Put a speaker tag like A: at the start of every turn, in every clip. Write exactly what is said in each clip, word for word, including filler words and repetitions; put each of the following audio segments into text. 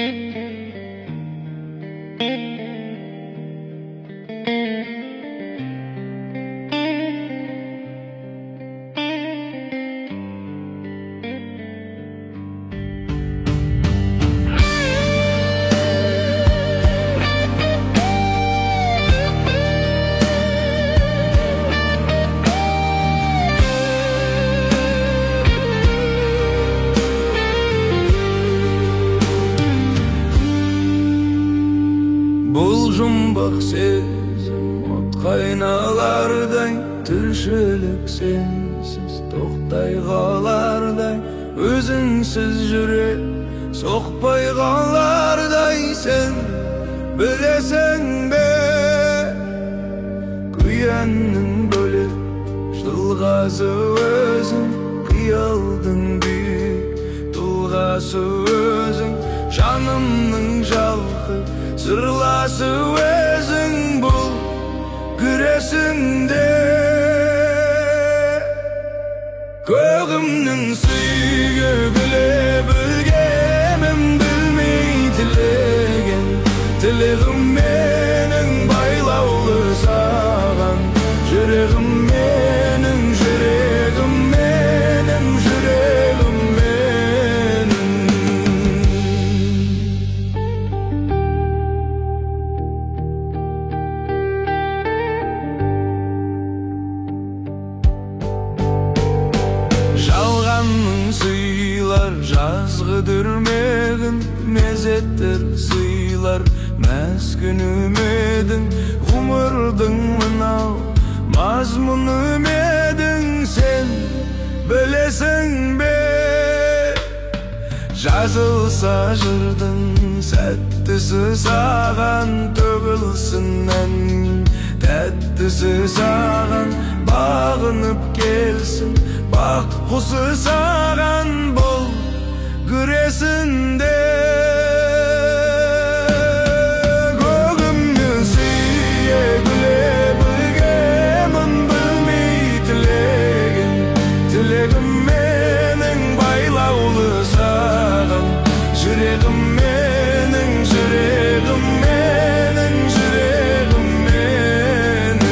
A: Бұл жұмбақ сезім от қайналардай, тіршілік сенсіз тоқтай қалардай, өзіңсіз жүрек соқпай қалардай. Сен білесің бе, күянның бөлек жылғасы өзің, қиялдың бүйік тұлғасы өзің, жанымның жалқы сырласы өзің. Бұл күресінде көгімнің сүйге біле білгенім, білмей тілеген тілегім менің байлаулы саған. Жүрегім менің, жүрегім менің, жүрегім менің. Жалғанның сыйлар жазғы дүрмегін, мезеттер сыйлар мәз күнімедің. Ғұмырдың мынау мазмұны медің, сен білесің бе, жазылса жырдың сәттісі саған, төгілсін әннің тәттісі саған, бағынып келсін бақ құсы саған. Бұл күресінде көгімнің сүйе біле білгенім, білмей тілеген тілегім менің байлаулы саған. Жүрегім менің, жүрегім менің, жүрегім менің.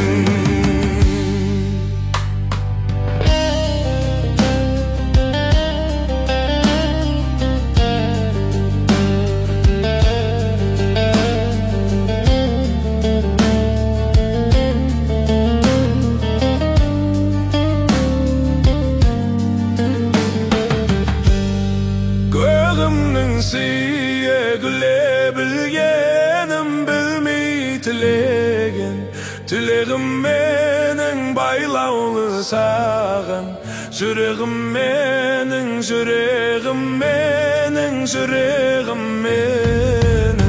A: Көгімнің сүйе күле білгенім, білмей тілеген тілегім менің байлаулы саған. Жүрегім менің, жүрегім менің, жүрегім менің.